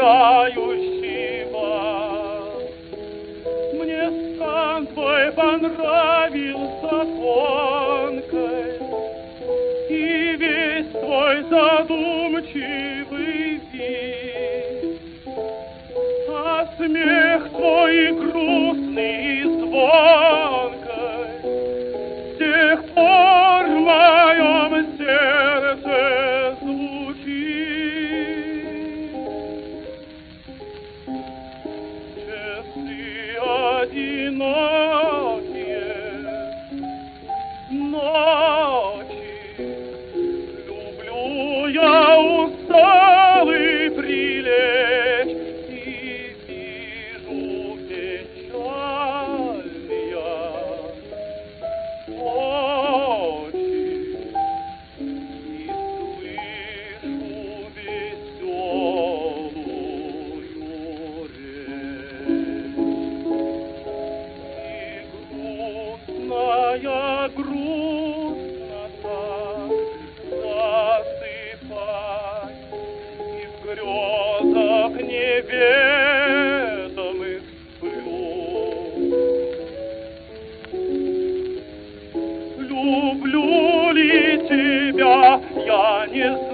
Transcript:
умирающего. Мне стан твой понравился тонкой, и весь твой задумчивый вид, а смех твой грустный и звонкой с тех пор в моем сердце звучит. Часы одинокие, ночи, люблю я усталый прилечь и вижу печальные очи и слышу веселую речь. И грустная грустно так засыпай, и в грезах неведомых сплю. Люблю ли тебя, я не знаю.